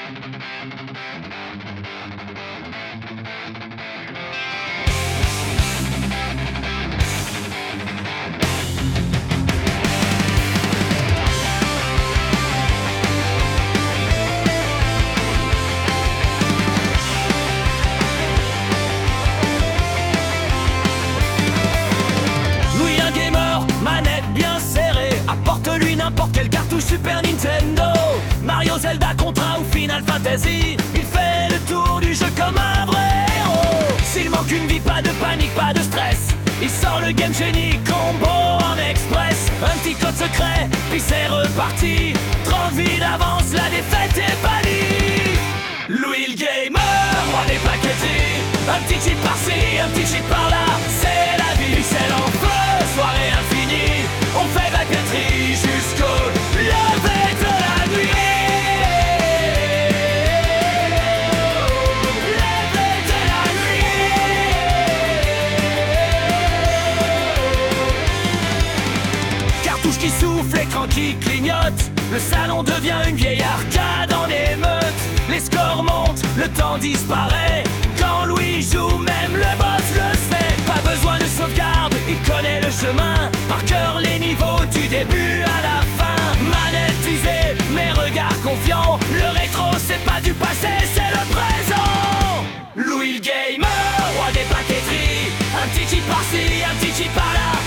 Apporte-lui n'importe quelle cartouche Super Nintendo, Mario, Zelda, Contra ou Final Fantasy. Il fait le tour du jeu comme un vrai héros. S'il manque une vie, pas de panique, pas de stress. Il sort le Game Genie combo en express. Un petit code secret, puis c'est reparti. 30 vies d'avance, la défaite est bannie. Louis le gamer, roi des paqueteries. Un petit cheat par-ci, un petit cheat par-là. C'est la vie, c'est l'enfer, soirée infinie. On fait paqueterie jusqu'au lever de la nuit. Lever de la nuit. Cartouche qui souffle, écran qui clignote. Le salon devient une vieille arcade en émeute. Les scores montent, le temps disparaît. Quand Louis joue, même le boss le sait. Pas besoin de sauvegarde, il connaît le chemin. Par cœur les niveaux du début à la fin. Manétisé, mais regard confiant. Le rétro c'est pas du passé, c'est le présent. Louis le gamer, roi des paqueteries. Un petit cheat par-ci, un petit cheat par-là.